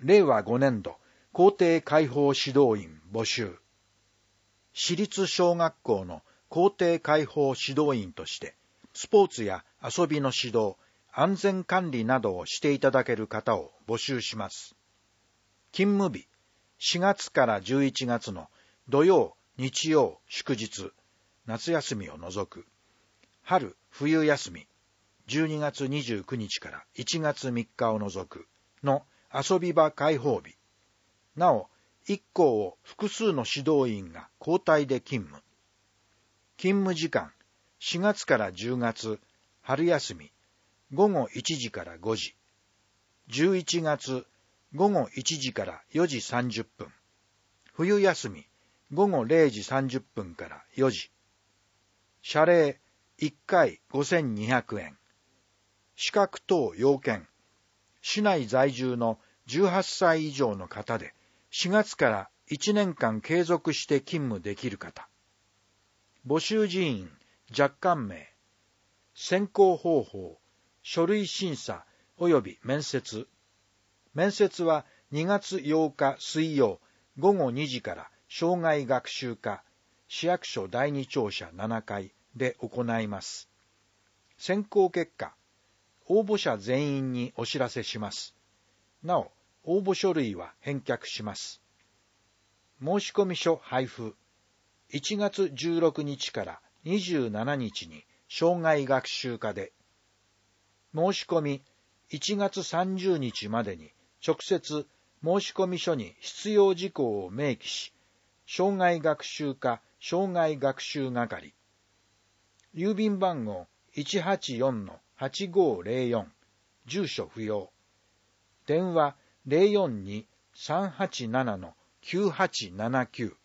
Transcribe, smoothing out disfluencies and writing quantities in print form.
令和5年度校庭開放指導員募集。私立小学校の校庭開放指導員として、スポーツや遊びの指導、安全管理などをしていただける方を募集します。勤務日、4月から11月の土曜、日曜、祝日、夏休みを除く。春、冬休み、12月29日から1月3日を除くの遊び場開放日。なお、1校を複数の指導員が交代で勤務。勤務時間、4月から10月、春休み、午後1時から5時。11月、午後1時から4時30分。冬休み、午後0時30分から4時。謝礼、1回5200円。資格等要件。市内在住の18歳以上の方で、4月から1年間継続して勤務できる方。募集人員、若干名。選考方法、書類審査及び面接。面接は2月8日水曜午後2時から生涯学習課市役所第2庁舎7階で行います。選考結果、応募者全員にお知らせします。なお、応募書類は返却します。申込書配布。1月16日から27日に生涯学習課で。申し込み1月30日までに直接申込書に必要事項を明記し、生涯学習課生涯学習係。郵便番号 184-8504 住所不要。電話 042-387-9879